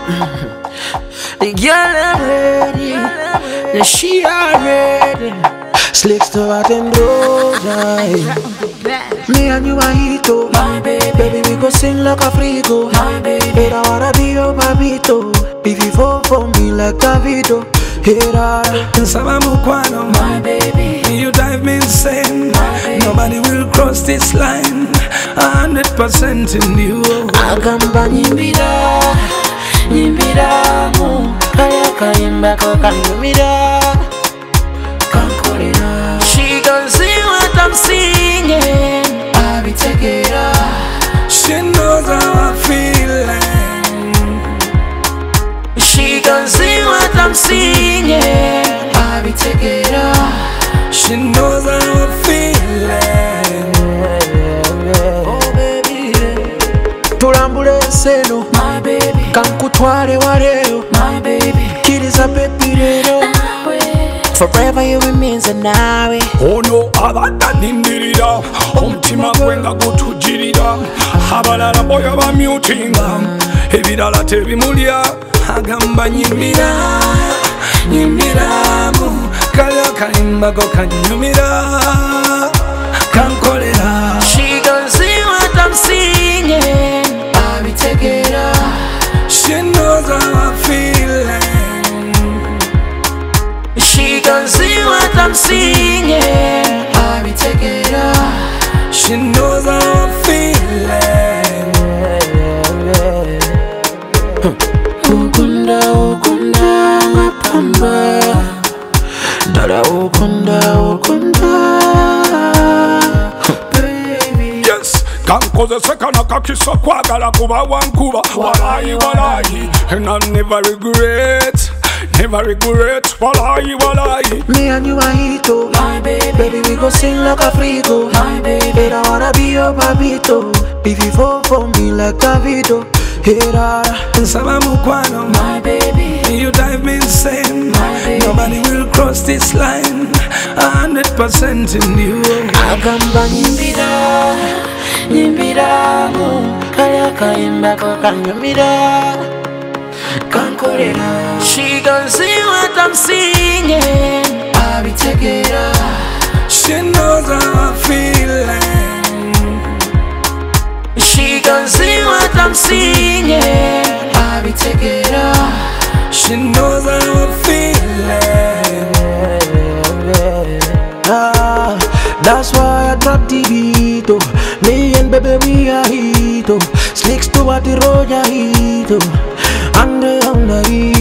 The girl I'm ready, yeah, she already. Slicks to what and me and you are hito, my baby. Baby, we go sing like a frigo, my baby. I wanna be your babito. If you fall for me like Davido, my baby. You drive me insane. Nobody will cross this line. 100% in you. Agamba nyimbira, nyimbira mu kaya kayimba ko kanyumira, kankorera. She can see what I'm singing. I be take it up. She knows how I'm feeling. She can see what I'm singing. I be take it up. She knows how I'm feeling. Oh baby, tulambule seno, my baby. Kankutwale waleo, my baby. Kiriza baby lero. Forever you remains a nawe. Ono abatanindirira, omutima gwenga gutujirira. Abalala boyo bamutinga, ebirala tebimulya. Agamba nyimbira, nyimbira mu kaya kayimba ko kanyumira, kankolera. She can see what I'm singing. I be take it up. She knows how I'm feeling. She can see what I'm singing. I be take it up. She knows how I'm feeling. Ukunda, ukunda, ngapamba. Dada ukunda, ukunda. Baby. Yes, kankozeseka nakakisa kwagala kuba wankuba. Walayi, walayi, and I never regret. Never regret, walayi, walayi. Me and you are hito, my baby. Baby, we go sing like a frigo, my baby. I wanna be your babito. If you fall for me like Davido, Nsaba mukwano, my baby. You drive me insane, my baby. Nobody will cross this line. 100% in you. Agamba nyimbira, nyimbira mu kaya kayimba ko kanyumira, kankorera. She can see what I'm singing. I be take it up. She knows how I'm feeling. She can see what I'm singing. I be take it up. She knows how I'm feeling. That's why I drop the beat, oh. Me and baby we are hit, oh. Slicks to what the road ya hit, oh. And the